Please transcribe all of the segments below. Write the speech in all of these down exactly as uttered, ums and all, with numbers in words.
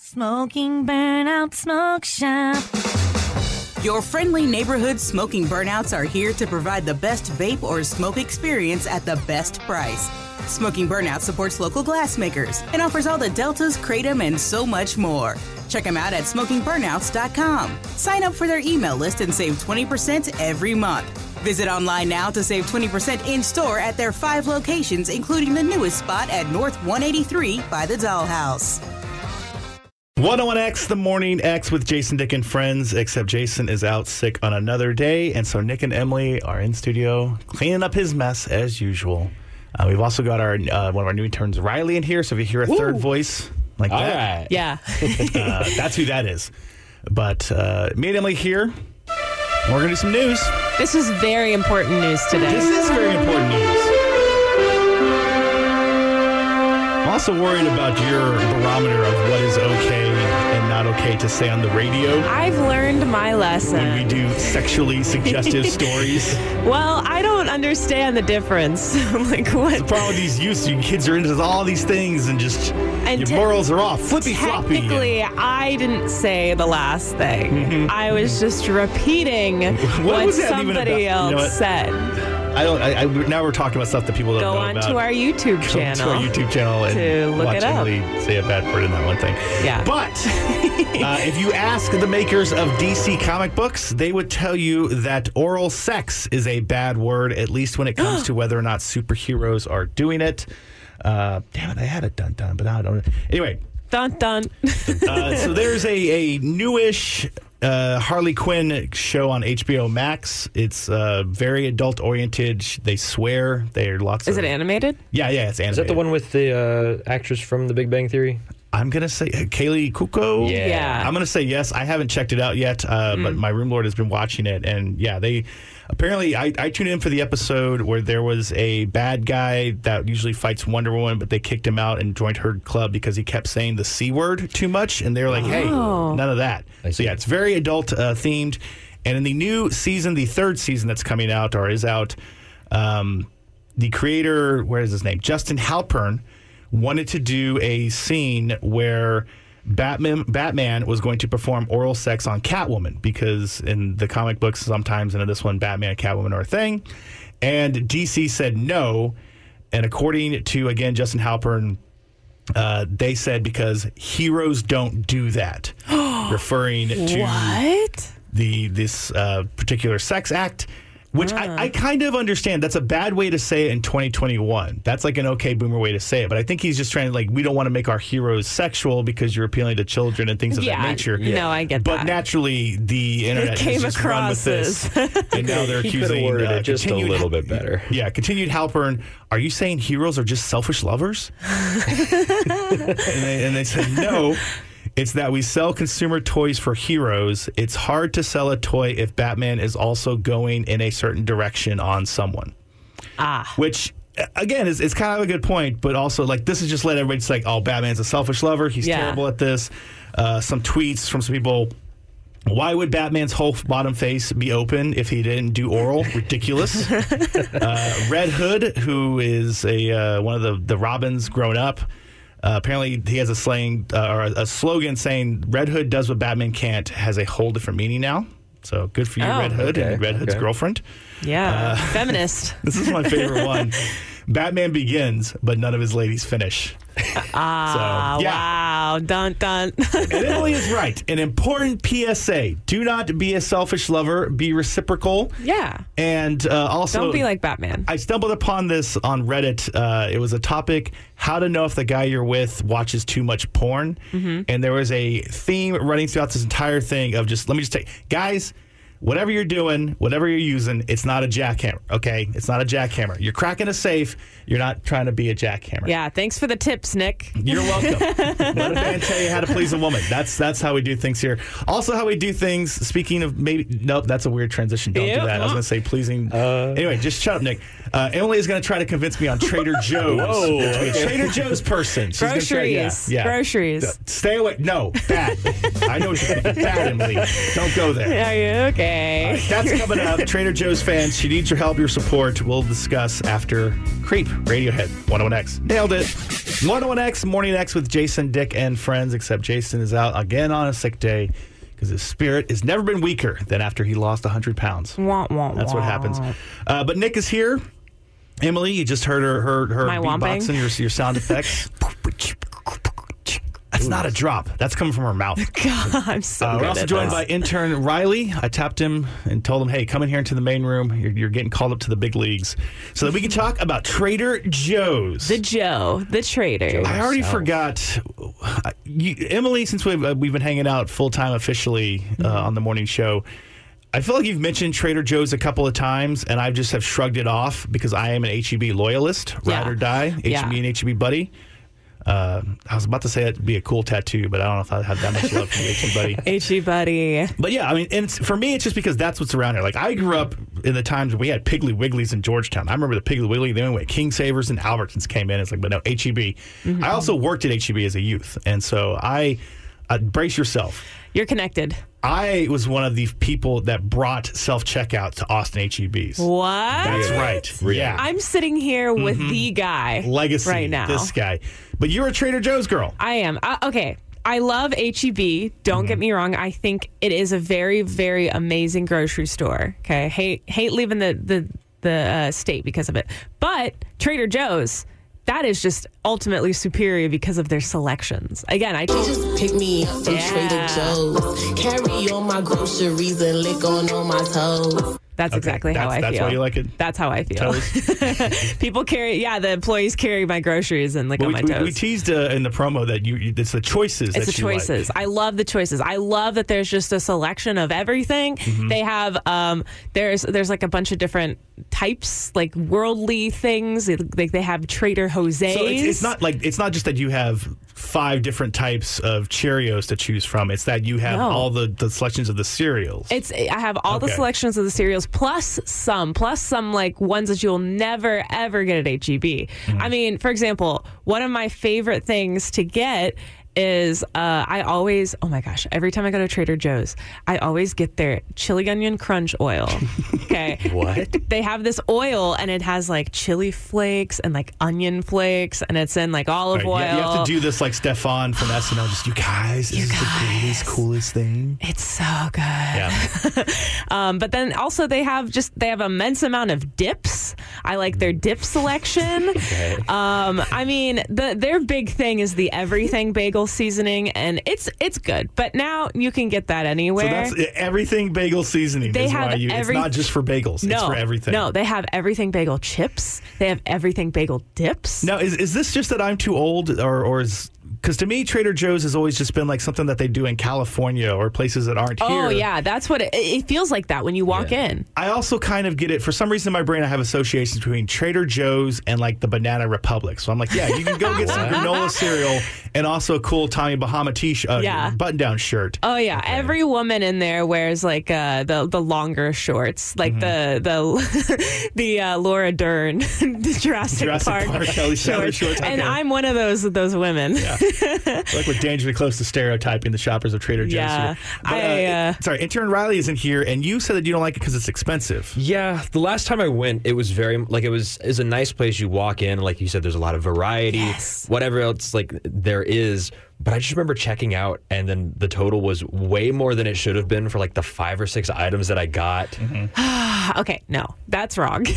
Smoking Burnout Smoke Shop. Your friendly neighborhood smoking burnouts are here to provide the best vape or smoke experience at the best price. Smoking Burnout supports local glassmakers and offers all the Deltas, Kratom, and so much more. Check them out at smoking burnouts dot com. Sign up for their email list and save twenty percent every month. Visit online now to save twenty percent in-store at their five locations, including the newest spot at North one eighty-three by the Dollhouse. one oh one X, the Morning X with Jason, Dick, and friends, except Jason is out sick on another day, and so Nick and Emily are in studio cleaning up his mess as usual. Uh, we've also got our uh, one of our new interns, Riley, in here, so if you hear a Woo. third voice like All that, right. Yeah. uh, that's who that is. But uh, me and Emily here, and we're going to do some news. This is very important news today. This is very important news. I'm also worried about your barometer of what is okay and not okay to say on the radio. I've learned my lesson. When we do sexually suggestive stories. Well, I don't understand the difference. Like what? The problem with these youths, you kids are into all these things and just And your te- morals are off. Flippy floppy. Technically, I didn't say the last thing. Mm-hmm. I was just repeating What what, was that even somebody about? You know else what? said. I don't. I, I, now we're talking about stuff that people don't Go know on about. to our YouTube Go channel. to our YouTube channel and to look watch it up. Emily say a bad word in that one thing. Yeah. But uh, if you ask the makers of D C comic books, they would tell you that oral sex is a bad word, at least when it comes to whether or not superheroes are doing it. Uh, damn it, I had it done done, but now I don't. Anyway. Dun dun. uh, so there's a, a newish uh, Harley Quinn show on H B O Max. It's uh, very adult oriented. They swear. There are lots. Is of, it animated? Yeah, yeah, it's animated. Is that the one with the uh, actress from The Big Bang Theory? I'm gonna say uh, Kaylee Kuko. Yeah. Yeah. I'm gonna say yes. I haven't checked it out yet, uh, mm. but my room lord has been watching it, and yeah, they apparently I, I tuned in for the episode where there was a bad guy that usually fights Wonder Woman, but they kicked him out and joined her club because he kept saying the C word too much, and they were like, "Hey, Oh. none of that." So yeah, it's very adult uh, themed, and in the new season, the third season that's coming out or is out, um, the creator, where is his name, Justin Halpern, wanted to do a scene where Batman Batman was going to perform oral sex on Catwoman because in the comic books sometimes, and in this one, Batman and Catwoman are a thing. And D C said no. And according to, again, Justin Halpern, uh, they said because heroes don't do that, referring to What? the this uh, particular sex act. Which Uh. I, I kind of understand. That's a bad way to say it in twenty twenty-one. That's like an okay boomer way to say it. But I think he's just trying to, like, we don't want to make our heroes sexual because you're appealing to children and things of Yeah, that nature. no, I get but that. But naturally, the internet It came has just run with across this. as- And now they're He could have accusing worded uh, it just a continued- little bit better. Yeah, continued Halpern. Are you saying heroes are just selfish lovers? and, they, and they said no. It's that we sell consumer toys for heroes. It's hard to sell a toy if Batman is also going in a certain direction on someone. Ah. Which, again, is, is kind of a good point, but also, like, this is just let everybody just like, oh, Batman's a selfish lover. He's Yeah. terrible at this. Uh, some tweets from some people. Why would Batman's whole bottom face be open if he didn't do oral? Ridiculous. uh, Red Hood, who is a uh, one of the, the Robins grown up, Uh, apparently, he has a slang uh, or a, a slogan saying "Red Hood does what Batman can't" has a whole different meaning now. So good for you, Oh. Red Hood, Okay, and Red Hood's okay. girlfriend. Yeah. Feminist. This is my favorite one. Batman begins, but none of his ladies finish. Ah, So, yeah. wow. Dun, dun. And Emily is right. An important P S A: do not be a selfish lover. Be reciprocal. Yeah. And uh, also, Don't be like Batman. I stumbled upon this on Reddit. Uh, it was a topic: how to know if the guy you're with watches too much porn. Mm-hmm. And there was a theme running throughout this entire thing of just, let me just take, guys, whatever you're doing, whatever you're using, it's not a jackhammer, okay? It's not a jackhammer. You're cracking a safe. You're not trying to be a jackhammer. Yeah. Thanks for the tips, Nick. You're welcome. Let a man tell you how to please a woman. That's that's how we do things here. Also, how we do things, speaking of maybe, nope, that's a weird transition. Don't Ew. do that. I was going to say pleasing. Uh, anyway, just shut up, Nick. Uh, Emily is going to try to convince me on Trader Joe's. Whoa, A Trader Joe's person. She's gonna try- Groceries. yeah, yeah. Groceries. Uh, Stay away. No, bad. I know it's bad, Emily. Don't go there. Are you okay? All right, that's coming up. Trader Joe's fans, she needs your help, your support. We'll discuss after Creep, Radiohead, one oh one X. Nailed it. one oh one X, Morning X with Jason, Dick, and friends, except Jason is out again on a sick day because his spirit has never been weaker than after he lost one hundred pounds. Wah, wah, That's what wah. happens. Uh, but Nick is here. Emily, you just heard her, her, her My womping? beatboxing, your, your sound effects. That's not a drop. That's coming from her mouth. God, I'm so Uh, good we're also at joined this. by intern Riley. I tapped him and told him, hey, come in here into the main room. You're, you're getting called up to the big leagues so that we can talk about Trader Joe's. the Joe, the trader. I already South. forgot. uh, You, Emily, since we've, uh, we've been hanging out full-time officially uh, Mm-hmm. on the morning show, I feel like you've mentioned Trader Joe's a couple of times, and I just have shrugged it off because I am an H E B loyalist, Yeah. ride or die, H E B Yeah. and H E B buddy. Uh, I was about to say that'd be a cool tattoo, but I don't know if I have that much love for the H E B buddy. H E buddy. But yeah, I mean, and it's, for me, it's just because that's what's around here. Like, I grew up in the times when we had Piggly Wigglies in Georgetown. I remember the Piggly Wiggly, then when King Savers and Albertsons came in. It's like, but no, H E B. Mm-hmm. I also worked at H E B as a youth. And so I, uh, brace yourself. You're connected. I was one of the people that brought self-checkout to Austin H E Bs. What? That's right. Yeah. I'm sitting here with the guy Legacy. right now. This guy. But you're a Trader Joe's girl. I am. Uh, okay. I love H E B. Don't Mm-hmm. get me wrong. I think it is a very, very amazing grocery store. Okay. Hate hate leaving the the the uh, state because of it. But Trader Joe's, that is just ultimately superior because of their selections. Again, I told Just pick me up from Yeah. Trader Joe's. Carry on my groceries and lick on all my toes. that's Okay, exactly how that's- I that's feel. why you like it? That's how I feel. Toes? People carry, yeah, the employees carry my groceries and lick But on we, my we, toes. we teased uh, in the promo that you, you it's the choices It's that the you like. choices. I love the choices. I love that there's just a selection of everything. Mm-hmm. They have um there's there's like a bunch of different types, like worldly things. Like they have Trader Jose's. So it's, it's not like it's not just that you have five different types of Cheerios to choose from. It's that you have No. all the, the selections of the cereals. It's I have all the Okay. selections of the cereals plus some plus some like ones that you'll never ever get at H E B. Mm-hmm. I mean, for example, one of my favorite things to get is uh, I always oh my gosh every time I go to Trader Joe's I always get their chili onion crunch oil. Okay, What? they have this oil and it has like chili flakes and like onion flakes and it's in like olive Right, oil. you, you have to do this like Stefan from S N L. Just you guys, this is the greatest, coolest thing. It's so good. Yeah. Um, but then also they have just they have an immense amount of dips. I like their dip selection. um, I mean, the their big thing is the everything bagel seasoning, and it's it's good. But now you can get that So anywhere. that's everything bagel seasoning. They is have why you, every- it's not just for bagels. no, it's for everything. No, they have everything bagel chips. They have everything bagel dips. Now, is is this just that I'm too old, or or is because to me Trader Joe's has always just been like something that they do in California or places that aren't here. Oh yeah, that's what it, it feels like that when you walk in. I also kind of get it. For some reason in my brain, I have associations between Trader Joe's and like the Banana Republic. So I'm like, yeah, you can go get some granola cereal and also a cool Tommy Bahama t-shirt, uh, Yeah. button-down shirt. Oh yeah, every woman in there wears like uh, the the longer shorts, like Mm-hmm. the the the uh, Laura Dern the Jurassic, Jurassic Park, Park, Kelly Sally shorts, and okay. I'm one of those those women. Yeah. Like we're dangerously close to stereotyping the shoppers of Trader Joe's. Yeah, here. But, I, uh, sorry, intern Riley isn't here, and you said that you don't like it because it's expensive. Yeah, the last time I went, it was very like it was is a nice place. You walk in, like you said, there's a lot of variety, Yes. whatever else like there is. But I just remember checking out, and then the total was way more than it should have been for like the five or six items that I got. Mm-hmm. Okay, no, that's wrong.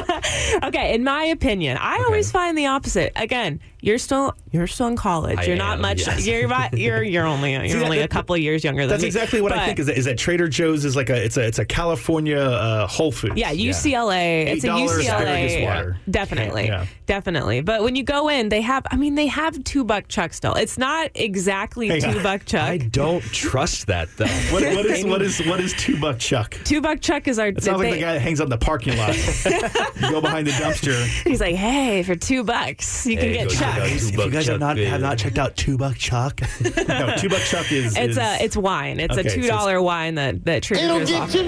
Okay, in my opinion, I always find the opposite. Again, you're still you're still in college. I you're not am, much. yes. You're about, you're you're only you're that- only a that- couple of years younger than That's me. exactly what I But- think. Is that, is that Trader Joe's is like a it's a it's a California uh, Whole Foods. Yeah, U C L A. It's a eight dollars U C L asparagus A. water. Definitely. Yeah. Definitely. But when you go in, they have, I mean, they have two buck chuck still. It's not exactly Hang two on. buck chuck. I don't trust that though. What, what is what is what is two buck chuck? Two buck chuck is our. It sounds like they- the guy that hangs out in the parking lot. You go behind the dumpster. He's like, hey, for two bucks, you can Hey, get go check chuck. out If Two you Buck guys have Chuck, not have baby. not checked out two buck chuck, no, two buck chuck is It's is, a it's wine. It's Okay, a so two it's- dollar wine that that Trader Joe's offers.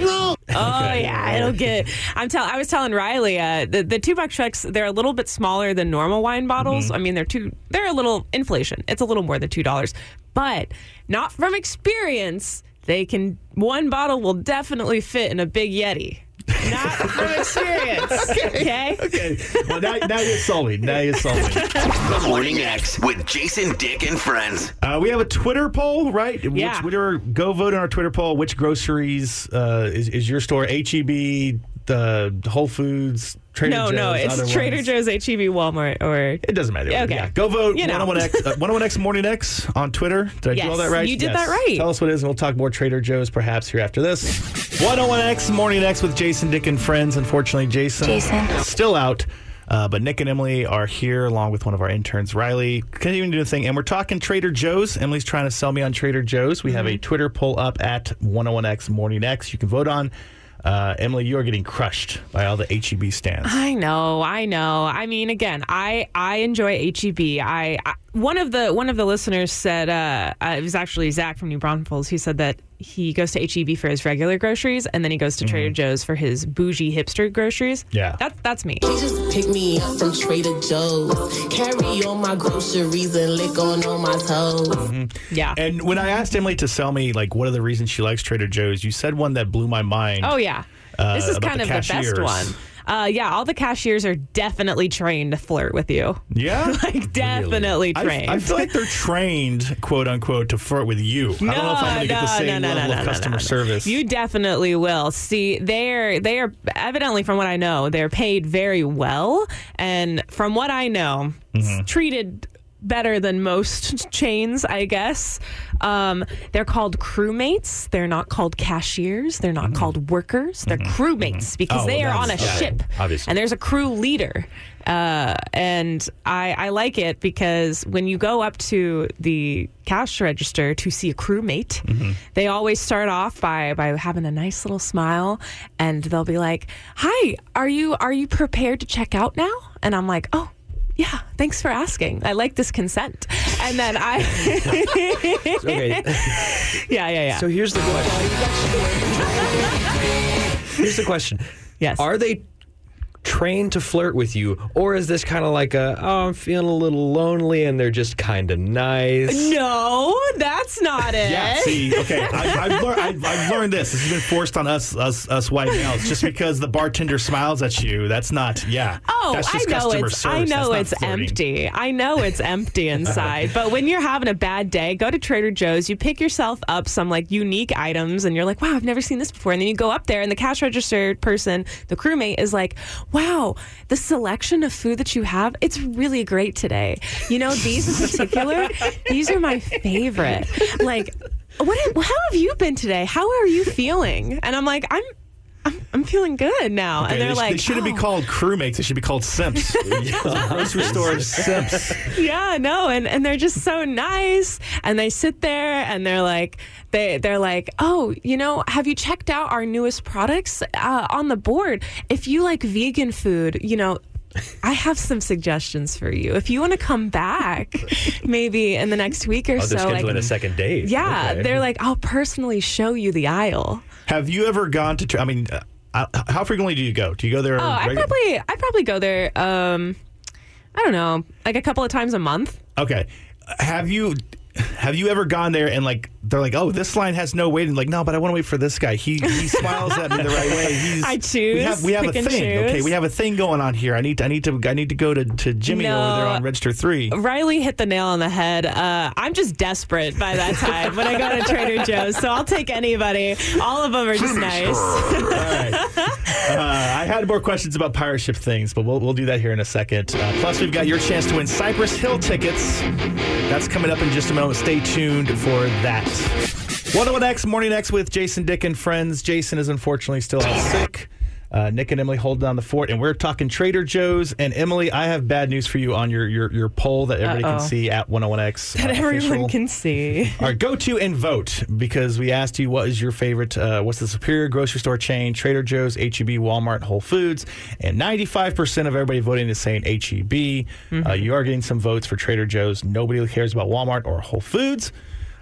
Oh yeah, it'll get. I'm tell. I was telling Riley, uh, the the two buck Schweppes, they're a little bit smaller than normal wine bottles. Mm-hmm. I mean, they're two. They're a little inflation. It's a little more than two dollars, but not from experience. They can. One bottle will definitely fit in a big Yeti. Not from experience. Okay. Okay. Well, now, now you sold me. Now you sold me. The Morning X with Jason, Dick, and friends. Uh, we have a Twitter poll, right? Yeah. Which, which, go vote on our Twitter poll. Which groceries uh, is, is your store? H E B, the Whole Foods, Trader No, Joe's, no, it's other Trader ones? Joe's, H E B, Walmart, or It doesn't matter. Okay. Yeah. Go vote You know. one oh one X, uh, one oh one X Morning X on Twitter. Did I Yes, do all that right? you did Yes. that right. Tell us what it is, and we'll talk more Trader Joe's perhaps here after this. one oh one X Morning X with Jason, Dick, and friends. Unfortunately, Jason, Jason. is still out. Uh, but Nick and Emily are here along with one of our interns, Riley. Couldn't even do a thing. And we're talking Trader Joe's. Emily's trying to sell me on Trader Joe's. We have a Twitter poll up at one oh one X Morning X. You can vote on. Uh, Emily, you are getting crushed by all the H E B stands. I know, I know. I mean, again, I I enjoy H E B. I, I one of the one of the listeners said uh, uh, it was actually Zach from New Braunfels who said that he goes to H E B for his regular groceries and then he goes to Mm-hmm. Trader Joe's for his bougie hipster groceries. Yeah. That, that's me. He just picked me up from Trader Joe's. Carry all my groceries and lick on all my toes. Yeah. And when I asked Emily to sell me, like, what are the reasons she likes Trader Joe's, you said one that blew my mind. Oh, yeah. Uh, This is about kind the of the best cashiers. one. Uh, yeah, all the cashiers are definitely trained to flirt with you. Yeah? Like, definitely I, trained. I feel like they're trained, quote unquote, to flirt with you. I don't know if I'm going to get the same level of customer service. You definitely will. See, they're they are evidently, from what I know, they're paid very well, and from what I know, Mm-hmm. treated better than most chains, I guess. Um, they're called crewmates. They're not called cashiers. They're not called workers. They're crewmates because Oh, they well, are on a that's- ship, obviously. and there's a crew leader. Uh, and I, I like it because when you go up to the cash register to see a crewmate, they always start off by, by having a nice little smile, and they'll be like, "Hi, are you are you prepared to check out now?" And I'm like, "Oh, yeah, thanks for asking. I like this consent." And then I, Okay. yeah, yeah, yeah. So here's the question. Here's the question. Yes. Are they trained to flirt with you, or is this kind of like a, oh, I'm feeling a little lonely and they're just kind of nice? No, that's not it. Yeah, see, okay, I, I've, lear- I've, I've learned this. This has been forced on us, us, us white males. Just because the bartender smiles at you, that's not. Yeah, Oh, that's I just know customer it's service. I know That's it's not flirting. empty. I know it's empty inside. But when you're having a bad day, go to Trader Joe's. You pick yourself up some like unique items, and you're like, "Wow, I've never seen this before." And then you go up there, and the cash register person, the crewmate, is like, "Wow, the selection of food that you have, it's really great today. You know, these in particular, these are my favorite. Like, what? How have you been today? How are you feeling?" And I'm like, "I'm." I'm, I'm feeling good now. Okay, and they're they, sh- like, they shouldn't be "Oh." called crewmates. They should be called simps. Grocery store simps. Yeah, no, and, and they're just so nice, and they sit there and they're like, they they're like, "Oh, you know, have you checked out our newest products uh, on the board? If you like vegan food, you know." I have some suggestions for you. If you want to come back, maybe in the next week or Oh, they're so, scheduling like, a second date. yeah, Okay. they're like, "I'll personally show you the aisle." Have you ever gone to? Tra- I mean, uh, how frequently do you go? Do you go there? Oh, I regu- probably, I probably go there. Um, I don't know, like a couple of times a month. Okay. Have you have you ever gone there and like they're like, "Oh, this line has no waiting." Like, no, but I want to wait for this guy. He he smiles at me the right way. He's, I choose, We have we have a pick and thing. choose. Okay, we have a thing going on here. I need to, I need to I need to go to, to Jimmy No. over there on Register Three. Riley hit the nail on the head. Uh, I'm just desperate by that time when I go to Trader Joe's, so I'll take anybody. All of them are just nice. All right. Uh, I had more questions about pirate ship things, but we'll we'll do that here in a second. Uh, plus, we've got your chance to win Cypress Hill tickets. That's coming up in just a moment. Stay tuned for that. one oh one X Morning X with Jason, Dick, and friends. Jason is unfortunately still out sick. Uh, Nick and Emily hold down the fort, and we're talking Trader Joe's. And Emily, I have bad news for you on your your, your poll that everybody Uh-oh. can see at one oh one X. That uh, everyone official. can see. All right, go to and vote because we asked you what is your favorite, uh, what's the superior grocery store chain, Trader Joe's, H E B, Walmart, Whole Foods, and ninety-five percent of everybody voting is saying H E B. Mm-hmm. Uh, you are getting some votes for Trader Joe's. Nobody cares about Walmart or Whole Foods.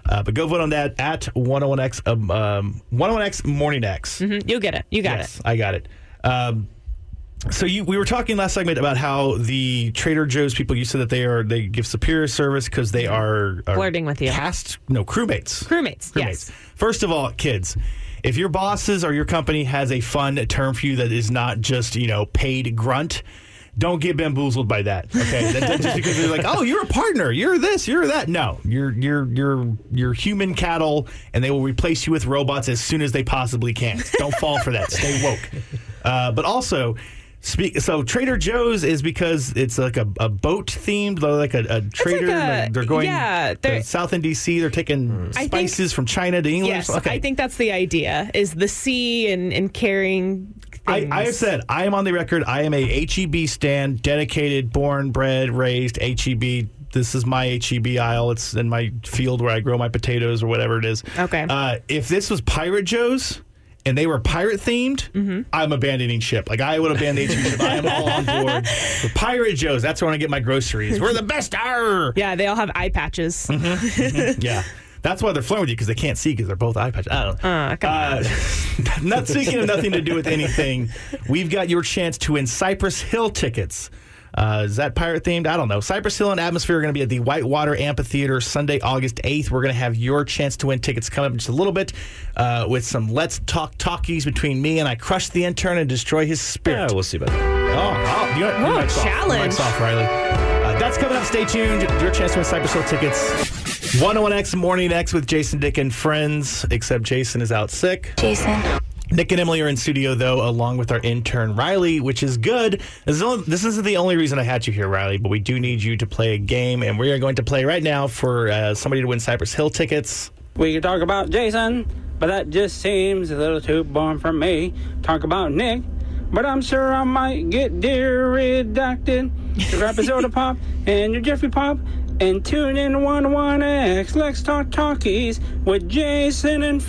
Uh, but go vote on that at one oh one X, um, um, one oh one X Morning X. Mm-hmm. You get it. You got yes, it. I got it. Um, so you, we were talking last segment about how the Trader Joe's people, you said that they are they give superior service because they are, are Flirting with you. Cast, no, crewmates. Crewmates, yes. First of all, kids, if your bosses or your company has a fun term for you that is not just, you know, paid grunt, don't get bamboozled by that. Okay, that, that just because they're like, oh, you're a partner, you're this, you're that. No, you're you're you're you're human cattle, and they will replace you with robots as soon as they possibly can. Don't fall for that. Stay woke. Uh, but also. Speak, so Trader Joe's is because it's like a, a boat themed, like a, a trader. like a- they're going yeah, to they're- south in D C. They're taking I think- spices from China to England. Yes, okay. I think that's the idea, is the sea and, and carrying I, things. I have said I am on the record. I am a H E B stand, dedicated, born, bred, raised H E B. This is my H E B aisle. It's in my field where I grow my potatoes or whatever it is. Okay. Uh, if this was Pirate Joe's and they were pirate themed, Mm-hmm. I'm abandoning ship. Like I would abandon H E B ship. I am all on board for Pirate Joe's. That's where I get my groceries. We're the best. Arr! Yeah, they all have eye patches. Yeah. That's why they're flirting with you, because they can't see because they're both eye patches. I don't know. Uh, come on. Uh, not speaking of nothing to do with anything, we've got your chance to win Cypress Hill tickets. Uh, is that pirate themed? I don't know. Cypress Hill and Atmosphere are going to be at the Whitewater Amphitheater Sunday, August eighth. We're going to have your chance to win tickets coming up in just a little bit uh, with some Let's Talk Talkies between me and I Crush the Intern and Destroy His Spirit. Yeah, we'll see about that. Oh, oh, you know, Oh, your mic's off. Your challenge. mic's off, Riley. Uh, that's coming up. Stay tuned. Your chance to win Cypress Hill tickets. one oh one X Morning X with Jason, Dick, and friends, except Jason is out sick. Jason. Nick and Emily are in studio, though, along with our intern, Riley, which is good. This, is only, this isn't the only reason I had you here, Riley, but we do need you to play a game, and we are going to play right now for uh, somebody to win Cypress Hill tickets. We could talk about Jason, but that just seems a little too boring for me. Talk about Nick, but I'm sure I might get dear redacted. So grab a soda pop and your Jeffrey Pop and tune in to one oh one X. Let's talk talkies with Jason and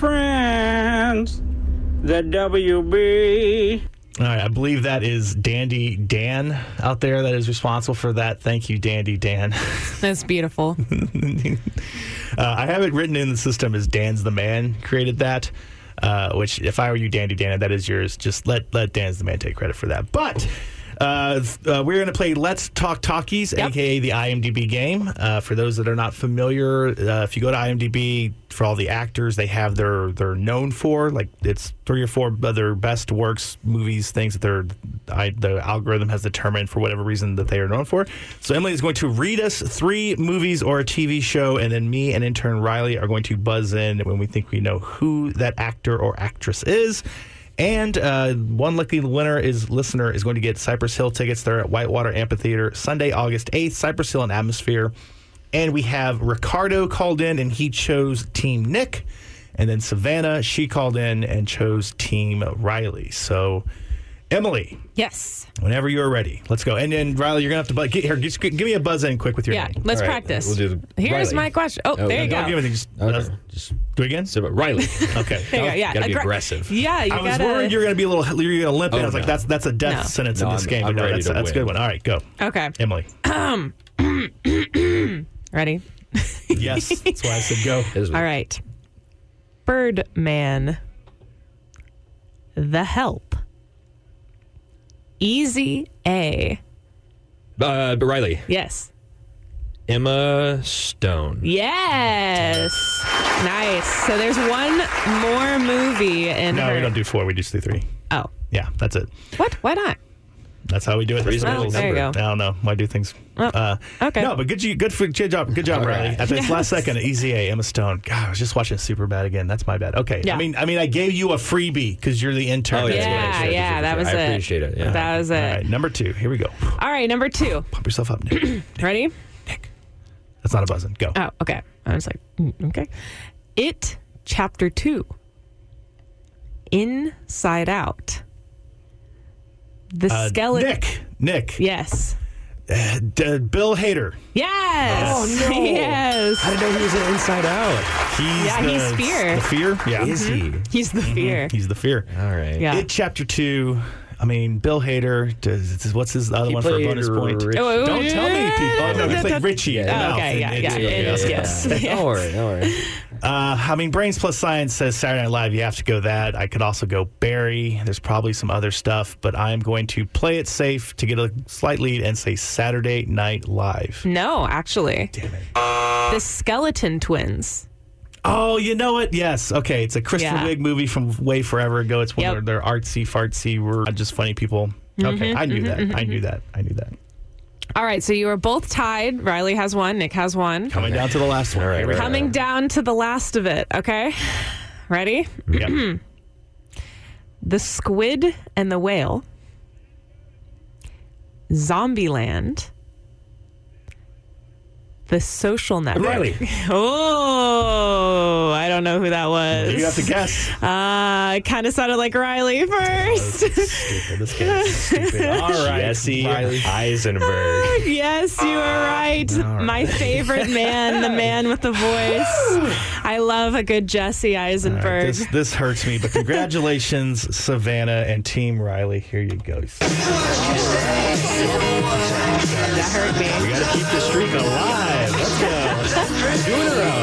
friends. The W B. All right, I believe that is Dandy Dan out there that is responsible for that. Thank you, Dandy Dan. That's beautiful. Uh, I have it written in the system as Dan's the Man created that, uh, which if I were you, Dandy Dan, that is yours. Just let let Dan's the Man take credit for that. But uh, uh, we're going to play Let's Talk Talkies, Yep. a k a the IMDb game. Uh, for those that are not familiar, uh, if you go to IMDb, for all the actors they have their they're known for, like it's three or four of their best works, movies, things that they're I, the algorithm has determined for whatever reason that they are known for. So Emily is going to read us three movies or a T V show, and then me and intern Riley are going to buzz in when we think we know who that actor or actress is. And uh, one lucky winner is listener is going to get Cypress Hill tickets. They're at Whitewater Amphitheater Sunday, August eighth. Cypress Hill and Atmosphere. And we have Ricardo called in, and he chose Team Nick. And then Savannah, she called in and chose Team Riley. So, Emily, Yes. whenever you're ready, let's go. And then, Riley, you're going to have to buzz. Get, here, just give me a buzz in quick with your Yeah, name. let's All right, practice. we'll do the- Here's Riley. my question. Oh, Oh, there you no, go. Don't give anything. Just, Okay, uh, just do it again? so, but Riley. Okay. There you go. Yeah, Gotta be Aggra- aggressive. Yeah, you I was gotta. worried you were going to be a little, you were going to limp in. Oh, I was like, no. that's that's a death No. sentence No, in this I'm- game. I'm but no, ready that's, to that's a good win. one. All right, go. Okay. Emily. Ready? Yes. That's why I said go. Is- All right. Birdman. The Help. Easy A. Uh, but Riley. Yes. Emma Stone. Yes. Nice. So there's one more movie in No, her. we don't do four. We just do three. Oh. Yeah, that's it. What? Why not? That's how we do it. That's the Reasonable rules. there you number. go. I don't know. Why do things? Oh, uh, okay. No, but good, good, for, good job, good job, All Riley. right. At this Yes. last second, Easy A, Emma Stone. God, I was just watching Superbad again. That's my bad. Okay. Yeah. I mean, I mean, I gave you a freebie because you're the intern. Oh, That's yeah. what I Yeah, said. yeah, that was I it. appreciate it. Yeah. That was it. All right, number two. Here we go. All right, number two. Pump yourself up, Nick. Ready? Nick. That's not a buzzing. Go. Oh, okay. I was like, mm, okay. It, Chapter two. Inside Out. The Uh, skeleton. Nick. Nick. Yes. Uh, D- Bill Hader. Yes. Oh, no. Yes. I didn't know he was an Inside Out. He's Yeah, the, he's Fear. The fear. Yeah. Is he? He's the fear. He's the fear. All right. Yeah. It Chapter two. I mean, Bill Hader. Does, what's his other He one for a played bonus point? Richie. Oh, Don't yeah. tell me, people. Oh, no, he played Richie. Oh, Mouth okay, yeah, in- yeah, in- it is, yes. Don't worry, don't worry. Uh, I mean, Brains Plus Science says Saturday Night Live. You have to go that. I could also go Barry. There's probably some other stuff, but I'm going to play it safe to get a slight lead and say Saturday Night Live. No, actually. Damn it. The Skeleton Twins. Oh, you know what? Yes. Okay. It's a Kristen Yeah. Wiig movie from way forever ago. It's one Yep. of their artsy, fartsy, we're just funny people. Okay. I knew that. I knew that. I knew that. All right, so you are both tied. Riley has one. Nick has one. Coming down to the last one. All right, Here we go. Coming down to the last of it, okay? Ready? Yep. The Squid and the Whale. Zombieland. The Social Network. Riley. Oh, I don't know who that was. You have to guess. Uh, it kind of sounded like Riley first. Stupid. This game's stupid. All right. Jesse Riley. Eisenberg. Yes, you are right. My favorite man, the man with the voice. I love a good Jesse All right, Eisenberg. this, this hurts me, but congratulations, Savannah and Team Riley. Here you go. That hurt me. We got to keep the streak alive. Let's go. Two in a row.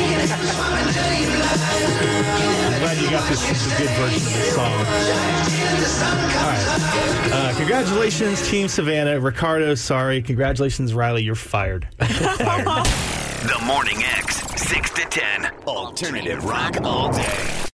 I'm glad you got this, this good version of this song. All right. Uh, congratulations, Team Savannah. Ricardo, sorry. Congratulations, Riley. You're fired. fired. The Morning X, six to ten. Alternative rock all day.